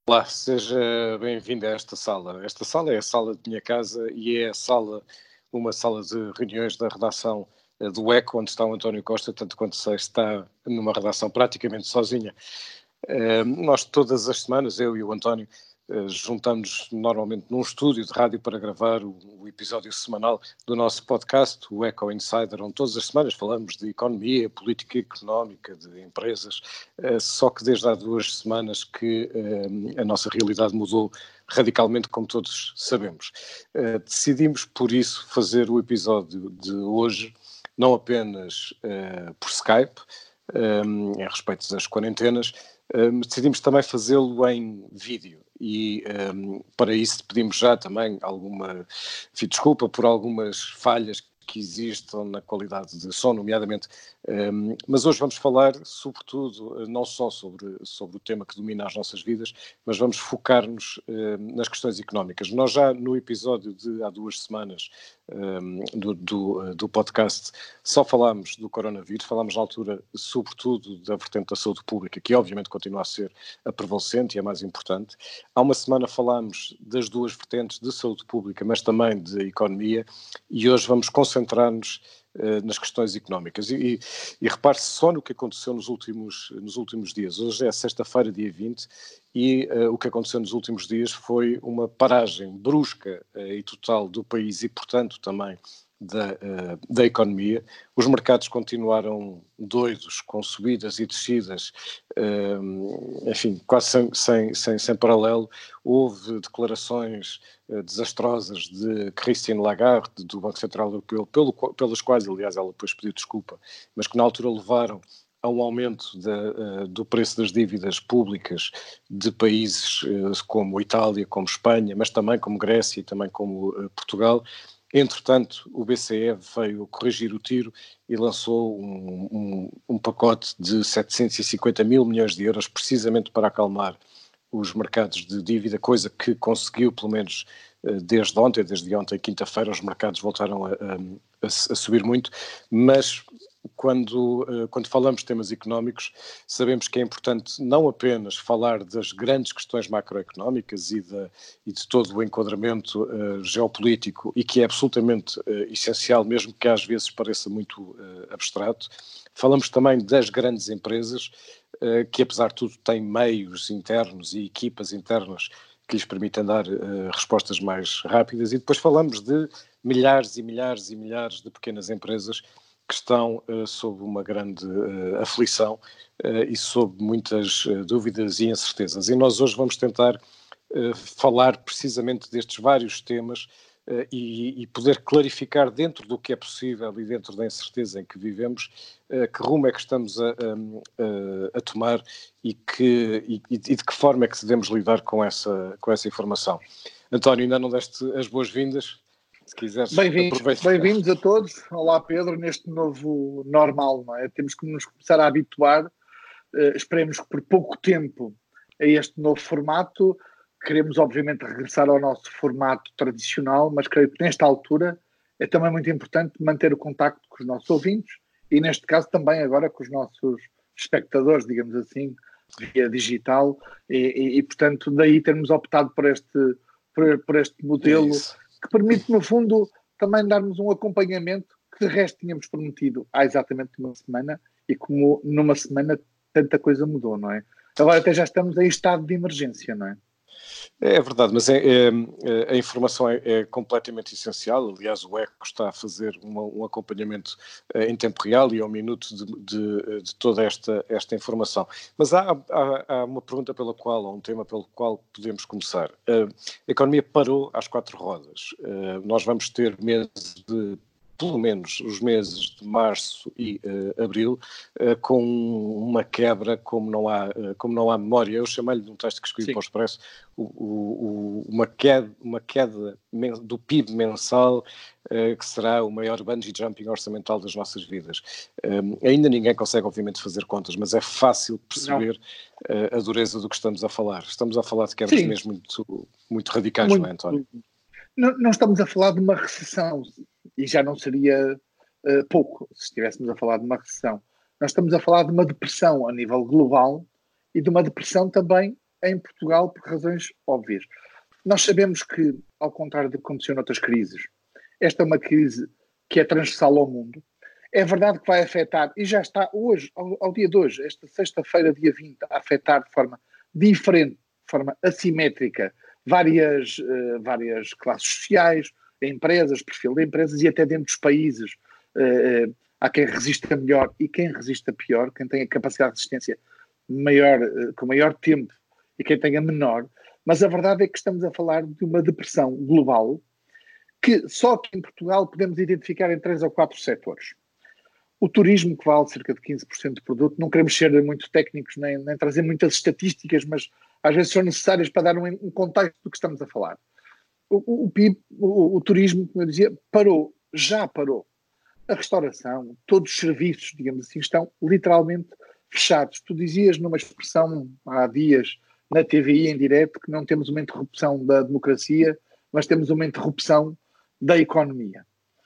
Olá, seja bem-vindo a esta sala. Esta sala é a sala de minha casa e é uma sala de reuniões da redação do ECO, onde está o António Costa, tanto quanto sei, está numa redação praticamente sozinha. Nós todas as semanas, eu e o António, juntamos normalmente num estúdio de rádio para gravar o episódio semanal do nosso podcast, o Eco Insider, onde todas as semanas falamos de economia, política económica, de empresas, só que desde há 2 semanas que a nossa realidade mudou radicalmente, como todos sabemos. Decidimos, por isso, fazer o episódio de hoje, não apenas por Skype, em respeito das quarentenas, decidimos também fazê-lo em vídeo e para isso pedimos já também desculpa por algumas falhas que existam na qualidade de som, nomeadamente, mas hoje vamos falar sobretudo não só sobre o tema que domina as nossas vidas, mas vamos focar-nos nas questões económicas. Nós já no episódio de há 2 semanas do podcast só falámos do coronavírus, falámos na altura sobretudo da vertente da saúde pública, que obviamente continua a ser a prevalecente e a mais importante. Há uma semana falámos das 2 vertentes de saúde pública, mas também de economia, e hoje vamos concentrar-nos nas questões económicas. E repare-se só no que aconteceu nos últimos dias. Hoje é sexta-feira, dia 20, e o que aconteceu nos últimos dias foi uma paragem brusca e total do país e, portanto, também da economia. Os mercados continuaram doidos, com subidas e descidas, enfim, quase sem paralelo. Houve declarações desastrosas de Christine Lagarde, do Banco Central Europeu, pelas quais, aliás, ela depois pediu desculpa, mas que na altura levaram a um aumento do preço das dívidas públicas de países como Itália, como Espanha, mas também como Grécia e também como Portugal. Entretanto, o BCE veio corrigir o tiro e lançou um pacote de 750 mil milhões de euros precisamente para acalmar os mercados de dívida, coisa que conseguiu, pelo menos desde ontem, quinta-feira, os mercados voltaram a subir muito, mas quando falamos de temas económicos, sabemos que é importante não apenas falar das grandes questões macroeconómicas e de todo o enquadramento geopolítico, e que é absolutamente essencial, mesmo que às vezes pareça muito abstrato. Falamos também das grandes empresas, que apesar de tudo têm meios internos e equipas internas que lhes permitem dar respostas mais rápidas, e depois falamos de milhares e milhares e milhares de pequenas empresas que estão sob uma grande aflição e sob muitas dúvidas e incertezas. E nós hoje vamos tentar falar precisamente destes vários temas e poder clarificar, dentro do que é possível e dentro da incerteza em que vivemos, que rumo é que estamos a tomar e de que forma é que devemos lidar com essa informação. António, ainda não deste as boas-vindas? Se quiseres, Bem-vindos a todos. Olá, Pedro, neste novo normal, não é? Temos que nos começar a habituar, esperemos que por pouco tempo, a este novo formato. Queremos, obviamente, regressar ao nosso formato tradicional, mas creio que nesta altura é também muito importante manter o contacto com os nossos ouvintes e, neste caso, também agora com os nossos espectadores, digamos assim, via digital, e portanto, daí termos optado por este modelo que permite, no fundo, também darmos um acompanhamento que, de resto, tínhamos prometido há exatamente uma semana, e como numa semana tanta coisa mudou, não é? Agora até já estamos em estado de emergência, não é? É verdade, mas a informação é completamente essencial. Aliás, o ECO está a fazer um acompanhamento em tempo real e ao minuto de toda esta informação. Mas há uma pergunta ou um tema pelo qual podemos começar. A economia parou às 4 rodas. Nós vamos ter meses pelo menos os meses de março e abril, com uma quebra como não há memória. Eu chamei-lhe num texto que escrevi para o Expresso uma queda do PIB mensal, que será o maior bungee jumping orçamental das nossas vidas. Ainda ninguém consegue, obviamente, fazer contas, mas é fácil perceber a dureza do que estamos a falar. Estamos a falar de quebras mesmo muito, muito radicais, não é, António? Não estamos a falar de uma recessão, e já não seria pouco se estivéssemos a falar de uma recessão. Nós estamos a falar de uma depressão a nível global e de uma depressão também em Portugal por razões óbvias. Nós sabemos que, ao contrário do que aconteceu noutras crises, esta é uma crise que é transversal ao mundo. É verdade que vai afetar, e já está hoje, ao dia de hoje, esta sexta-feira, dia 20, a afetar de forma diferente, de forma assimétrica, várias classes sociais, empresas, perfil de empresas e até dentro dos países. Há quem resista melhor e quem resista pior, quem tem a capacidade de resistência maior, com maior tempo e quem tenha menor. Mas a verdade é que estamos a falar de uma depressão global que só aqui em Portugal podemos identificar em 3 ou 4 setores. O turismo, que vale cerca de 15% do produto, não queremos ser muito técnicos nem trazer muitas estatísticas, mas às vezes são necessárias para dar um contexto do que estamos a falar. O PIB, o turismo, como eu dizia, já parou. A restauração, todos os serviços, digamos assim, estão literalmente fechados. Tu dizias numa expressão há dias na TVI em direto que não temos uma interrupção da democracia, mas temos uma interrupção da economia.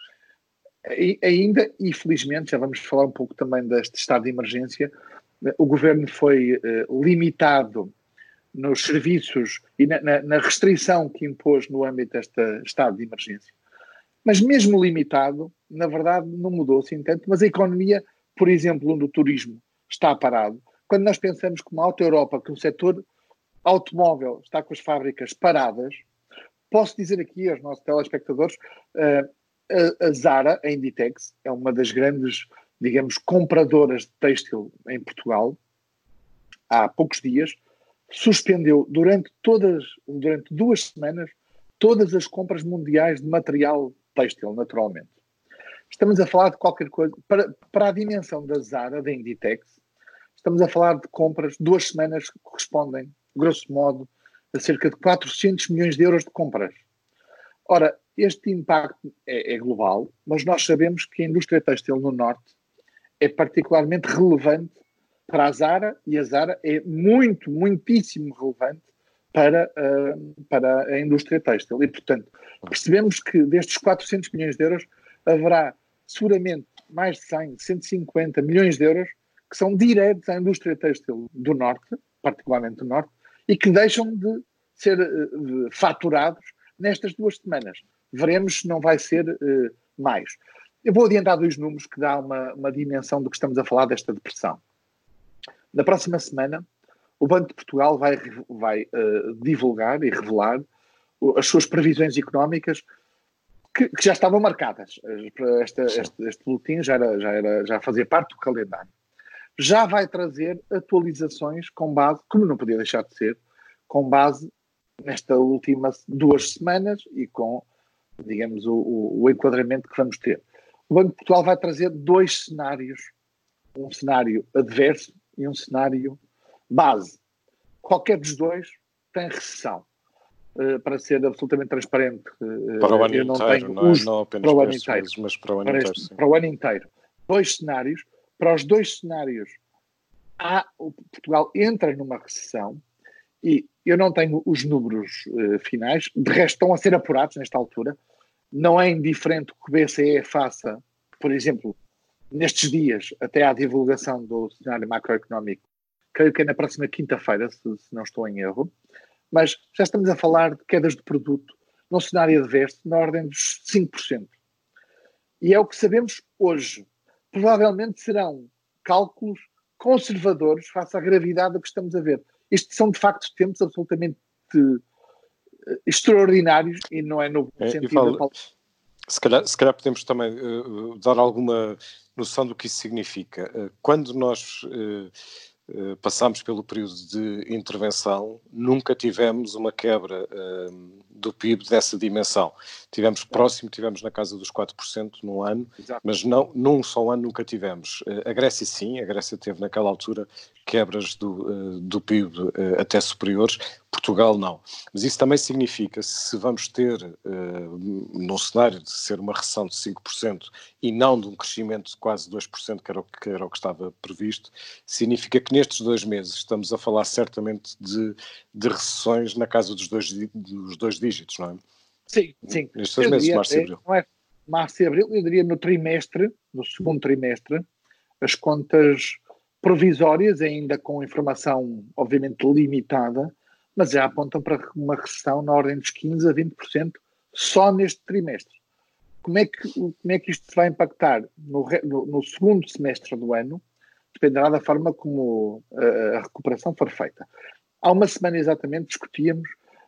E ainda, e felizmente, já vamos falar um pouco também deste estado de emergência, o governo foi limitado nos serviços e na restrição que impôs no âmbito deste estado de emergência. Mas mesmo limitado, na verdade, não mudou assim tanto, mas a economia, por exemplo, onde o turismo está parado, quando nós pensamos como a Auto Europa, que o setor automóvel está com as fábricas paradas, posso dizer aqui aos nossos telespectadores, a Zara, a Inditex, é uma das grandes, digamos, compradoras de têxtil em Portugal. Há poucos dias, suspendeu durante 2 semanas todas as compras mundiais de material têxtil, naturalmente. Estamos a falar de qualquer coisa, para a dimensão da Zara, da Inditex, estamos a falar de compras, 2 semanas que correspondem, grosso modo, a cerca de 400 milhões de euros de compras. Ora, este impacto é global, mas nós sabemos que a indústria têxtil no Norte é particularmente relevante para a Zara e a Zara é muitíssimo relevante para a indústria têxtil. E, portanto, percebemos que destes 400 milhões de euros haverá seguramente mais de 100, 150 milhões de euros que são diretos à indústria têxtil do Norte, particularmente do Norte, e que deixam de ser faturados nestas 2 semanas. Veremos se não vai ser mais. Eu vou adiantar 2 números que dá uma dimensão do que estamos a falar desta depressão. Na próxima semana, o Banco de Portugal vai divulgar e revelar as suas previsões económicas que já estavam marcadas. Este boletim já fazia parte do calendário. Já vai trazer atualizações com base, como não podia deixar de ser, com base nesta última 2 semanas e com, digamos, o enquadramento que vamos ter. O Banco de Portugal vai trazer 2 cenários, um cenário adverso e um cenário base. Qualquer dos 2 tem recessão. Para ser absolutamente transparente, para o ano eu não inteiro, tenho não apenas para o para ano estes inteiro, meses, mas para o ano inteiro. Para o ano inteiro. 2 cenários. Para os 2 cenários, Portugal entra numa recessão e eu não tenho os números finais, de resto estão a ser apurados nesta altura. Não é indiferente que o BCE faça, por exemplo, nestes dias, até à divulgação do cenário macroeconómico, creio que é na próxima quinta-feira, se não estou em erro, mas já estamos a falar de quedas de produto num cenário adverso na ordem dos 5%. E é o que sabemos hoje. Provavelmente serão cálculos conservadores face à gravidade do que estamos a ver. Isto são, de facto, tempos absolutamente extraordinários e não é no sentido... Se calhar podemos também dar alguma noção do que isso significa. Quando nós passámos pelo período de intervenção, nunca tivemos uma quebra do PIB dessa dimensão. Tivemos na casa dos 4% num ano, Exato. Mas não, num só ano nunca tivemos. A Grécia sim, a Grécia teve naquela altura quebras do PIB até superiores, Portugal não. Mas isso também significa, se vamos ter, num cenário de ser uma recessão de 5% e não de um crescimento de quase 2%, que era o que estava previsto, significa que nestes 2 meses estamos a falar certamente de recessões na casa dos 2 dígitos, não é? Sim. Nestes 2 meses, março e abril. Não é março e abril, eu diria no segundo trimestre, as contas provisórias, ainda com informação obviamente limitada, mas já apontam para uma recessão na ordem dos 15% a 20% só neste trimestre. Como é que isto se vai impactar no segundo semestre do ano? Dependerá da forma como a recuperação for feita. Há uma semana exatamente discutíamos,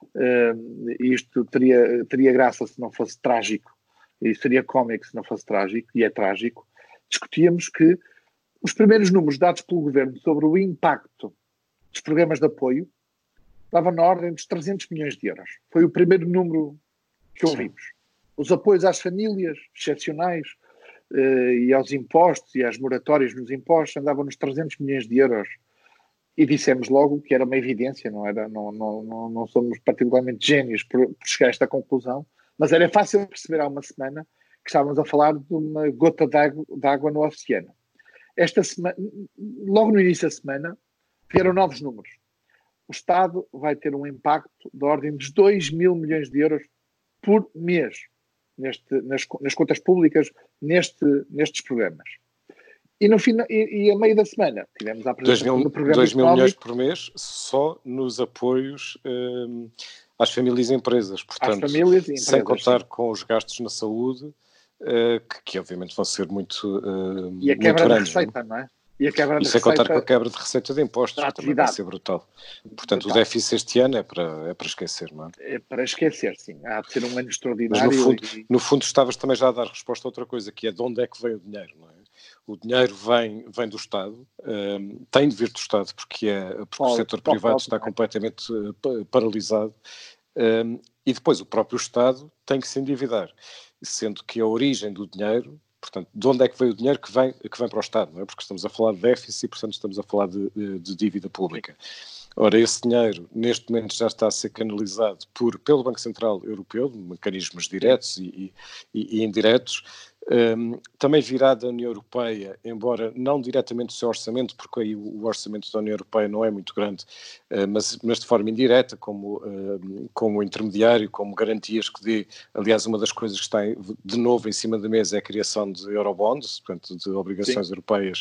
e isto teria graça se não fosse trágico, e seria cómico se não fosse trágico, e é trágico, discutíamos que os primeiros números dados pelo Governo sobre o impacto dos programas de apoio estavam na ordem dos 300 milhões de euros. Foi o primeiro número que ouvimos. Os apoios às famílias excepcionais e aos impostos e às moratórias nos impostos andavam nos 300 milhões de euros. E dissemos logo que era uma evidência, não somos particularmente génios por chegar a esta conclusão, mas era fácil perceber há uma semana que estávamos a falar de uma gota d'água no oceano. Esta semana, logo no início da semana, vieram novos números. O Estado vai ter um impacto da ordem dos 2 mil milhões de euros por mês nas contas públicas nestes programas. E a meio da semana tivemos a apresentação do programa 2 mil milhões por mês só nos apoios às famílias e empresas. Portanto, sem contar com os gastos na saúde, que obviamente vão ser muito e a quebra da receita, não é? E sem contar com a quebra de receita de impostos, que também vai ser brutal. Portanto, o déficit este ano é para esquecer, não é? É para esquecer, sim. Há de ser um ano extraordinário. Mas no fundo estavas também já a dar resposta a outra coisa, que é de onde é que vem o dinheiro, não é? O dinheiro vem do Estado, tem de vir do Estado, porque o setor privado está completamente paralisado, e depois o próprio Estado tem que se endividar, sendo que a origem do dinheiro, portanto, de onde é que veio o dinheiro que vem para o Estado, não é? Porque estamos a falar de déficit e, portanto, estamos a falar de dívida pública. Ora, esse dinheiro, neste momento, já está a ser canalizado pelo Banco Central Europeu, mecanismos diretos e indiretos, também virá da União Europeia, embora não diretamente do seu orçamento, porque aí o orçamento da União Europeia não é muito grande, mas de forma indireta, como intermediário, como garantias que dê. Aliás, uma das coisas que está de novo em cima da mesa é a criação de eurobonds, portanto, de obrigações europeias,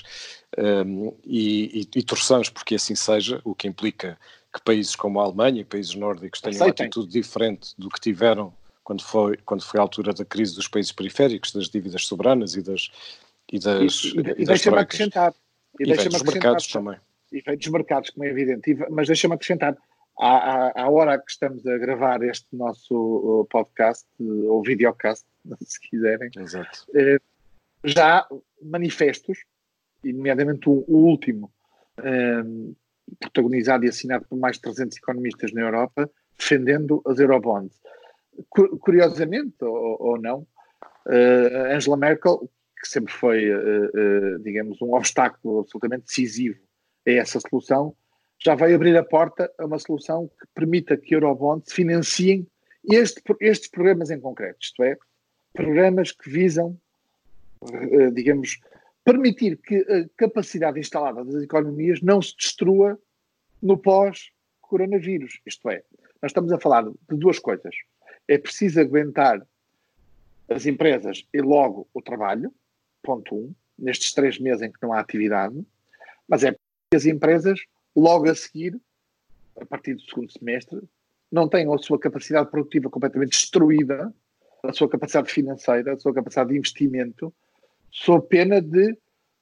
e torçamos porque assim seja, o que implica que países como a Alemanha e países nórdicos tenham uma atitude diferente do que tiveram quando foi a altura da crise dos países periféricos, das dívidas soberanas e das deixa-me acrescentar. E vem dos mercados também. E vem dos mercados, como é evidente. Mas deixa-me acrescentar. À hora que estamos a gravar este nosso podcast, ou videocast, se quiserem, exato, já há manifestos, e nomeadamente o último, protagonizado e assinado por mais de 300 economistas na Europa, defendendo as eurobonds. Curiosamente, ou não, Angela Merkel, que sempre foi, digamos, um obstáculo absolutamente decisivo a essa solução, já vai abrir a porta a uma solução que permita que eurobonds financiem estes programas em concreto, isto é, programas que visam, digamos, permitir que a capacidade instalada das economias não se destrua no pós-coronavírus. Isto é, nós estamos a falar de duas coisas. É preciso aguentar as empresas e logo o trabalho, ponto 1, nestes 3 meses em que não há atividade, mas é que as empresas, logo a seguir, a partir do segundo semestre, não tenham a sua capacidade produtiva completamente destruída, a sua capacidade financeira, a sua capacidade de investimento, sob pena de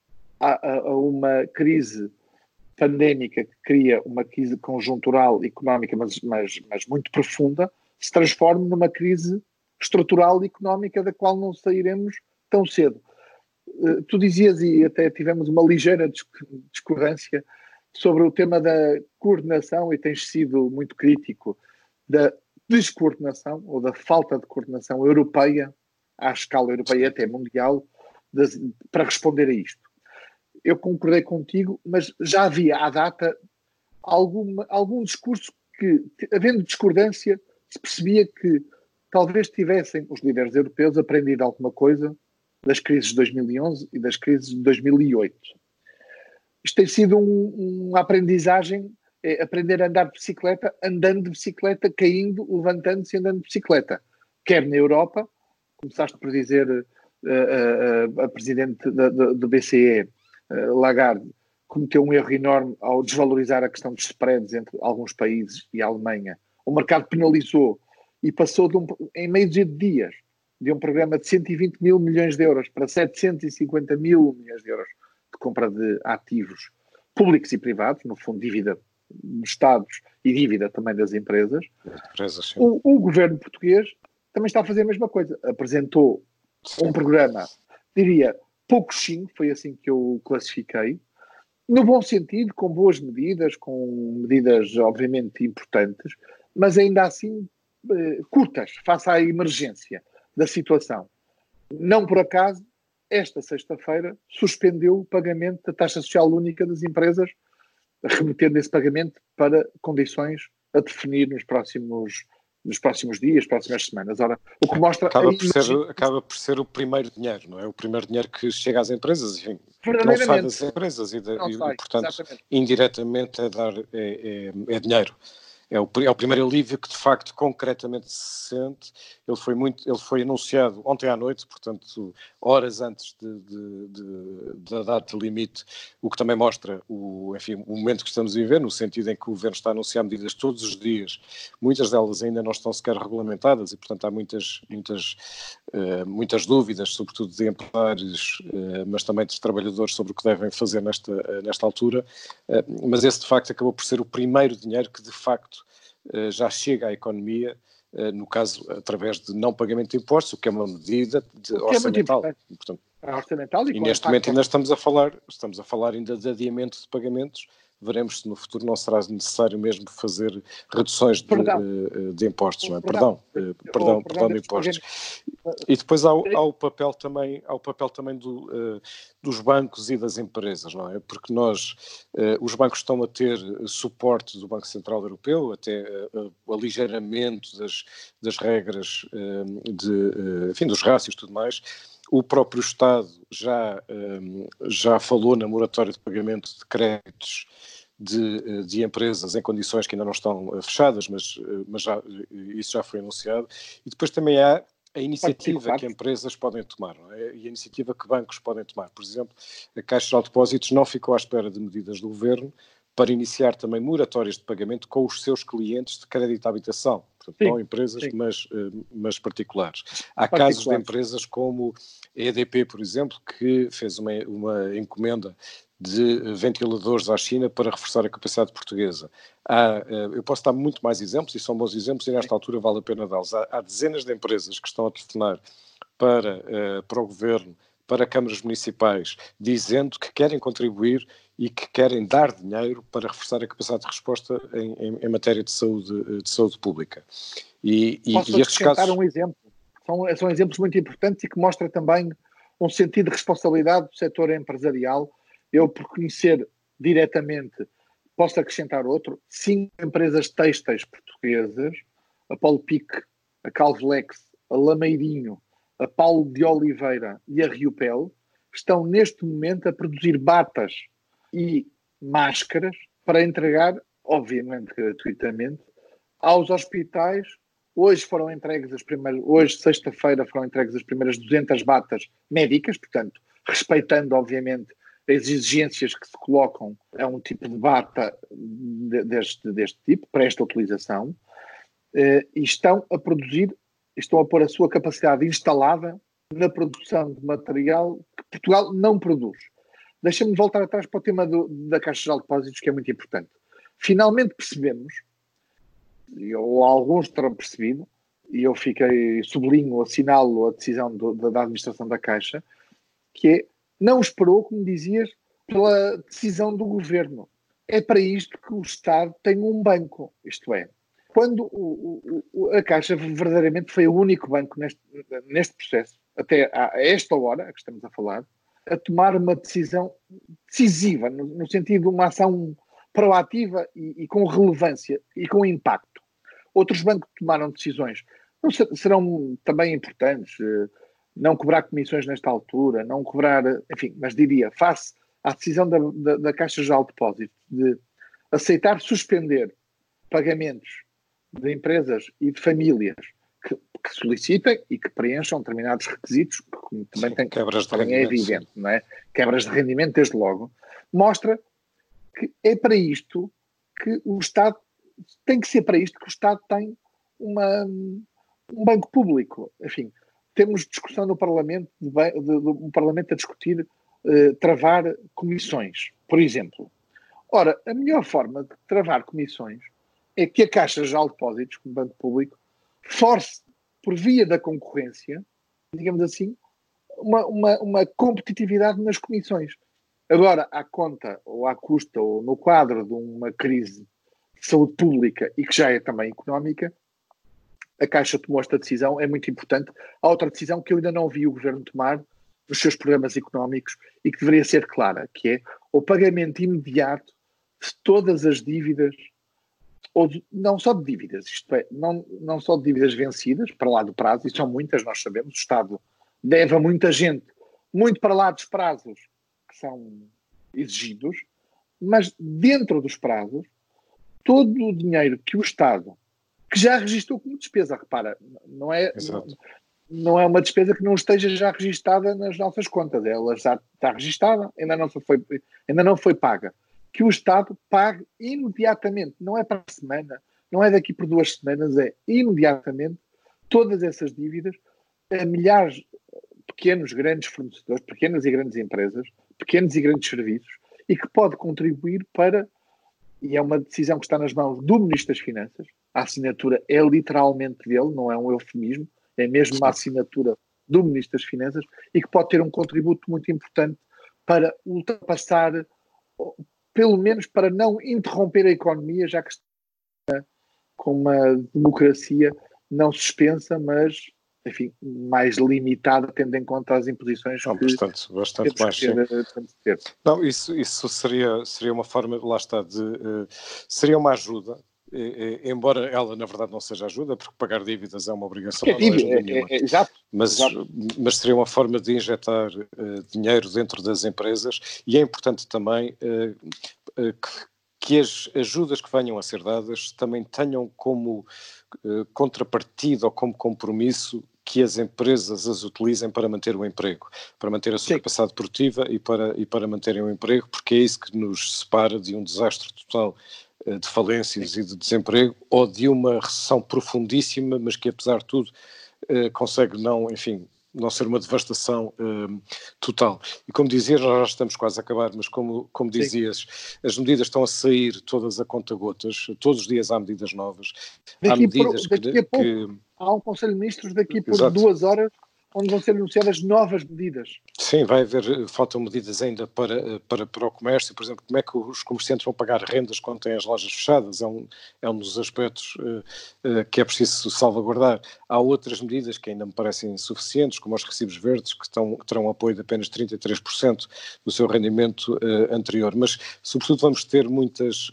uma crise pandémica que cria uma crise conjuntural económica, mas muito profunda, se transforme numa crise estrutural e económica da qual não sairemos tão cedo. Tu dizias, e até tivemos uma ligeira discordância sobre o tema da coordenação, e tens sido muito crítico da descoordenação ou da falta de coordenação europeia, à escala europeia até mundial, para responder a isto. Eu concordei contigo, mas já havia à data algum discurso que, havendo discordância, se percebia que talvez tivessem os líderes europeus aprendido alguma coisa das crises de 2011 e das crises de 2008. Isto tem sido uma aprendizagem, aprender a andar de bicicleta, andando de bicicleta, caindo, levantando-se e andando de bicicleta. Quer na Europa, começaste por dizer a presidente do BCE, Lagarde, cometeu um erro enorme ao desvalorizar a questão dos spreads entre alguns países e a Alemanha. O mercado penalizou e passou em meio de dias de um programa de 120 mil milhões de euros para 750 mil milhões de euros de compra de ativos públicos e privados, no fundo dívida dos Estados e dívida também das empresas. O governo português também está a fazer a mesma coisa. Apresentou um programa, diria, pouco sim, foi assim que eu classifiquei, no bom sentido, com boas medidas, com medidas obviamente importantes, mas ainda assim curtas, face à emergência da situação. Não por acaso, esta sexta-feira suspendeu o pagamento da taxa social única das empresas, remetendo esse pagamento para condições a definir nos próximos dias, próximas semanas. Ora, o que mostra... Acaba por ser o primeiro dinheiro, não é? O primeiro dinheiro que chega às empresas, enfim, não sai das empresas e portanto, exatamente, indiretamente é dinheiro. É o primeiro alívio que, de facto, concretamente se sente. Ele foi anunciado ontem à noite, portanto, horas antes da data limite, o que também mostra o momento que estamos a viver, no sentido em que o Governo está a anunciar medidas todos os dias. Muitas delas ainda não estão sequer regulamentadas e, portanto, há muitas dúvidas, sobretudo de empresários, mas também dos trabalhadores, sobre o que devem fazer nesta altura. Mas esse, de facto, acabou por ser o primeiro dinheiro que, de facto, já chega à economia, no caso, através de não pagamento de impostos, o que é uma medida orçamental. Portanto, orçamental e neste momento ainda estamos a falar ainda de adiamento de pagamentos. Veremos se no futuro não será necessário mesmo fazer reduções de impostos, não é? Perdão de impostos. E depois há o papel também dos bancos e das empresas, não é? Porque os bancos estão a ter suporte do Banco Central Europeu, até o aligeiramento das regras dos rácios e tudo mais. O próprio Estado já falou na moratória de pagamento de créditos de empresas em condições que ainda não estão fechadas, mas isso já foi anunciado. E depois também há a iniciativa que empresas podem tomar, não é? E a iniciativa que bancos podem tomar. Por exemplo, a Caixa Geral de Depósitos não ficou à espera de medidas do Governo para iniciar também moratórias de pagamento com os seus clientes de crédito à habitação. Portanto, não empresas, mas particulares. Há casos de empresas como a EDP, por exemplo, que fez uma encomenda de ventiladores à China para reforçar a capacidade portuguesa. Eu posso dar muito mais exemplos, e são bons exemplos, e nesta altura vale a pena dá-los. Há dezenas de empresas que estão a telefonar para o Governo, para câmaras municipais, dizendo que querem contribuir e que querem dar dinheiro para reforçar a capacidade de resposta em matéria de saúde pública. Posso acrescentar um exemplo? São exemplos muito importantes e que mostram também um sentido de responsabilidade do setor empresarial. Eu, por conhecer diretamente, posso acrescentar outro. 5 empresas têxteis portuguesas, a Paulo Pique, a Calvelex, a Lameirinho, a Paulo de Oliveira e a Riopel, estão neste momento a produzir batas e máscaras para entregar, obviamente gratuitamente, aos hospitais. Hoje, sexta-feira, foram entregues as primeiras 200 batas médicas, portanto, respeitando, obviamente, as exigências que se colocam a um tipo de bata deste tipo, para esta utilização, e estão a pôr a sua capacidade instalada na produção de material que Portugal não produz. Deixa-me voltar atrás para o tema da Caixa Geral de Depósitos, que é muito importante. Finalmente percebemos, ou alguns terão percebido, e eu assinalo a decisão da administração da Caixa, que é, não esperou, como dizias, pela decisão do Governo. É para isto que o Estado tem um banco, isto é, quando a Caixa verdadeiramente foi o único banco neste processo, até a esta hora que estamos a falar, a tomar uma decisão decisiva, no sentido de uma ação proativa e com relevância e com impacto. Outros bancos tomaram decisões, serão também importantes, não cobrar comissões nesta altura, não cobrar, enfim, mas diria, face à decisão da Caixa Geral de Depósitos de aceitar suspender pagamentos de empresas e de famílias que solicitem e que preencham determinados requisitos, que também é evidente, não é? Quebras de rendimento, desde logo, mostra que é para isto que o Estado tem que ser para isto que o Estado tem um banco público. Enfim, temos discussão no Parlamento, um Parlamento a discutir travar comissões, por exemplo. Ora, a melhor forma de travar comissões é que a Caixa Geral de Depósitos, como banco público, force, por via da concorrência, digamos assim, uma competitividade nas comissões. Agora, à conta, ou à custa, ou no quadro de uma crise de saúde pública e que já é também económica, a Caixa tomou esta decisão, é muito importante. Há outra decisão que eu ainda não vi o Governo tomar nos seus programas económicos e que deveria ser clara, que é o pagamento imediato de todas as dívidas, ou não só de dívidas, isto é, não só de dívidas vencidas, para lá do prazo, e são muitas, nós sabemos, o Estado deve a muita gente, muito para lá dos prazos que são exigidos, mas dentro dos prazos, todo o dinheiro que o Estado, que já registrou como despesa, repara, não é uma despesa que não esteja já registada nas nossas contas, ela já está registada, ainda não foi paga. Que o Estado pague imediatamente, não é para a semana, não é daqui por 2 semanas, é imediatamente todas essas dívidas a milhares de pequenos, grandes fornecedores, pequenas e grandes empresas, pequenos e grandes serviços, e que pode contribuir para, e é uma decisão que está nas mãos do Ministro das Finanças, a assinatura é literalmente dele, não é um eufemismo, é mesmo uma assinatura do Ministro das Finanças, e que pode ter um contributo muito importante para ultrapassar, pelo menos para não interromper a economia, já que está com uma democracia não suspensa, mas, enfim, mais limitada, tendo em conta as imposições que bastante mais, temos que ter. Não, isso seria uma forma, lá está, seria uma ajuda, embora ela, na verdade, não seja ajuda, porque pagar dívidas é uma obrigação, não é ajuda nenhuma. Exato. Mas seria uma forma de injetar dinheiro dentro das empresas, e é importante também que as ajudas que venham a ser dadas também tenham como contrapartida ou como compromisso que as empresas as utilizem para manter o emprego, para manter a sua capacidade produtiva e para manterem o emprego, porque é isso que nos separa de um desastre total de falências e de desemprego, ou de uma recessão profundíssima, mas que apesar de tudo consegue não ser uma devastação total. E como dizias, já estamos quase a acabar, mas como dizias, as medidas estão a sair todas a conta-gotas, todos os dias há medidas novas. Daqui a pouco há um Conselho de Ministros daqui por 2 horas, onde vão ser anunciadas novas medidas. Sim, faltam medidas ainda para o comércio, por exemplo, como é que os comerciantes vão pagar rendas quando têm as lojas fechadas, é um dos aspectos que é preciso salvaguardar. Há outras medidas que ainda me parecem insuficientes, como os recibos verdes, que terão apoio de apenas 33% do seu rendimento anterior, mas sobretudo vamos ter muitas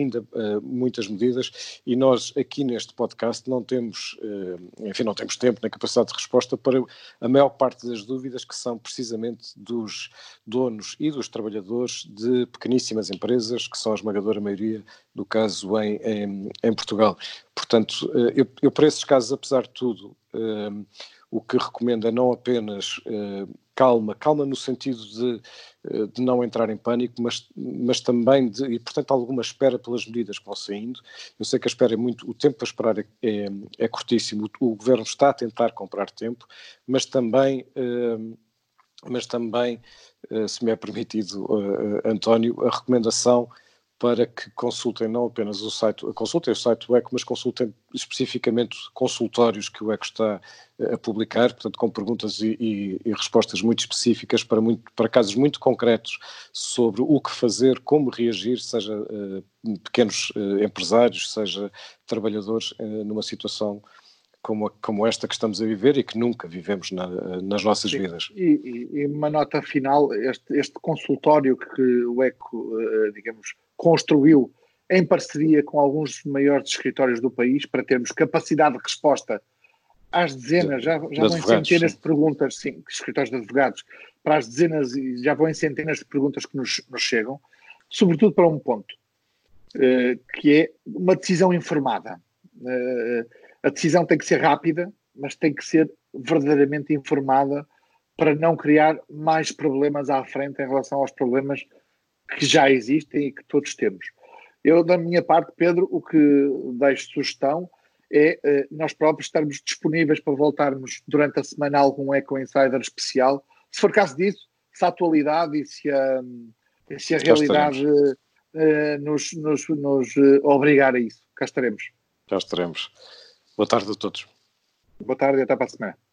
medidas, e nós aqui neste podcast não temos tempo nem capacidade de resposta para a maior parte das dúvidas que são precisamente dos donos e dos trabalhadores de pequeníssimas empresas, que são a esmagadora maioria do caso em Portugal. Portanto, eu para esses casos, apesar de tudo, o que recomendo é não apenas calma no sentido de não entrar em pânico, mas também e portanto alguma espera pelas medidas que vão saindo. Eu sei que a espera o tempo para esperar é curtíssimo, o Governo está a tentar comprar tempo, mas também, se me é permitido, António, a recomendação para que consultem não apenas o site do ECO, mas consultem especificamente consultórios que o ECO está a publicar, portanto com perguntas e respostas muito específicas para casos muito concretos sobre o que fazer, como reagir, seja pequenos empresários, seja trabalhadores numa situação como esta que estamos a viver e que nunca vivemos nas nossas vidas. E uma nota final, este consultório que o ECO, construiu em parceria com alguns dos maiores escritórios do país para termos capacidade de resposta às dezenas, já vão em centenas de perguntas, escritórios de advogados, para as dezenas, e já vão em centenas de perguntas que nos chegam, sobretudo para um ponto, que é uma decisão informada. A decisão tem que ser rápida, mas tem que ser verdadeiramente informada para não criar mais problemas à frente em relação aos problemas que já existem e que todos temos. Eu, da minha parte, Pedro, o que deixo sugestão é nós próprios estarmos disponíveis para voltarmos durante a semana a algum Eco Insider especial. Se for caso disso, se a atualidade e se a realidade nos obrigar a isso. Cá estaremos. Já estaremos. Boa tarde a todos. Boa tarde e até para a semana.